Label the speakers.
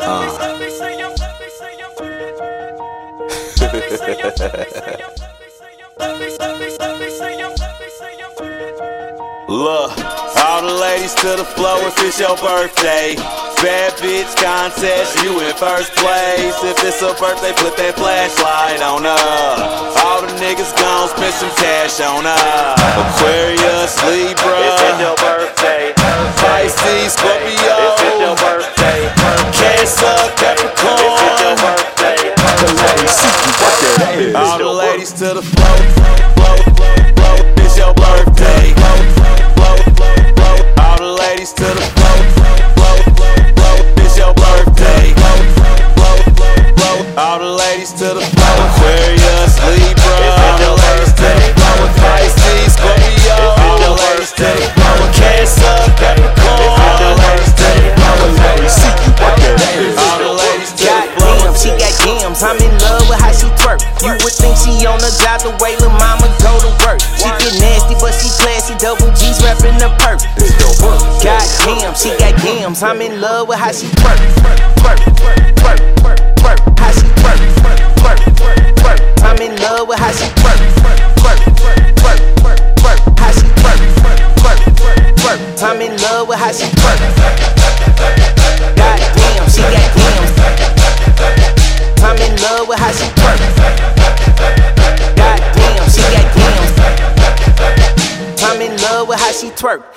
Speaker 1: Look, all the ladies to the floor if it's your birthday. Bad bitch contest, you in first place. If it's a birthday, put that flashlight on her. All the niggas gon' spend some cash on her. Aquarius, Libra, it's your birthday. Pisces, Scorpio, it's your birthday. Cancer, Capricorn, it's your birthday. All the ladies to the floor, it's your birthday. All the ladies to the floor, it's your birthday. All the ladies to the floor, Aquarius, Libra, all the ladies to the floor, Pisces, Scorpio, all the ladies to the floor, Cancer, Capricorn, all the ladies to the floor, all the ladies to the floor.
Speaker 2: Goddamn, she got gams, I'm in love with how she twerk. You would think she on the job the way lil' mama go to work. She get nasty, but she classy, double G's rapping the perk. Goddamn, she got gams, I'm in love with how she twerk. Twerk, twerk, twerk, twerk, how she twerk. Twerk, twerk, I'm in love with how she twerk. Twerk, twerk, twerk, how she twerk. Twerk, twerk, I'm in love with how she twerk. Goddamn, she got gams, I'm in love with how she twerk. Goddamn, she got gams, I'm in love with how she twerk.